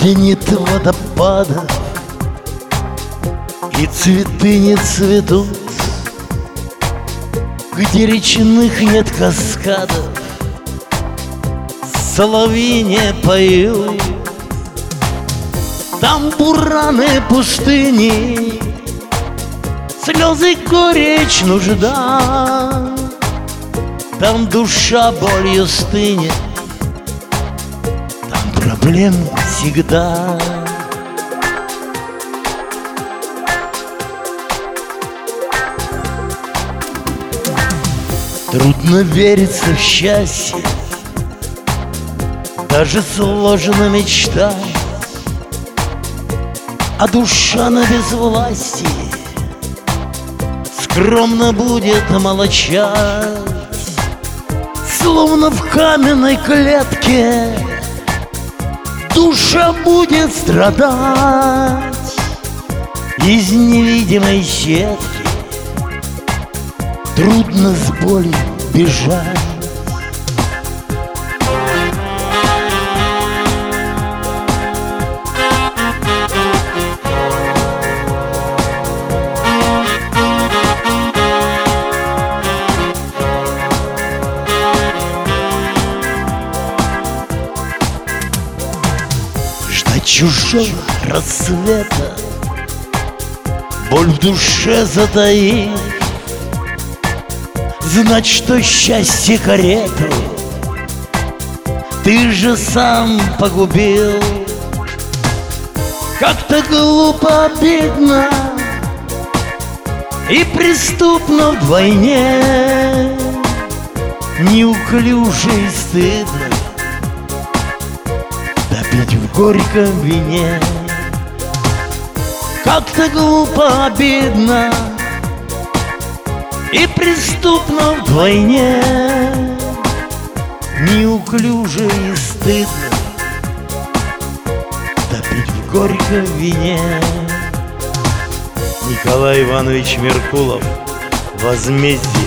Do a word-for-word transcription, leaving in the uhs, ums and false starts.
где нет водопада и цветы не цветут, где речных нет каскадов, соловьи не поют. Там бураны пустыни, слезы, горечь, нужда. Там душа болью стынет, там проблем всегда. Трудно вериться в счастье, даже сложно мечтать, а душа на безвластии скромно будет молчать. Словно в каменной клетке душа будет страдать. Из невидимой сетки трудно с болью бежать. Ждать чужого рассвета, боль в душе затаив, знать, что счастье карету ты же сам погубил. Как-то глупо, обидно и преступно вдвойне, неуклюже и стыдно топить в горьком вине. Как-то глупо, обидно и преступно вдвойне, неуклюже и стыдно топить в горьком вине. Николай Иванович Меркулов. Возмездие.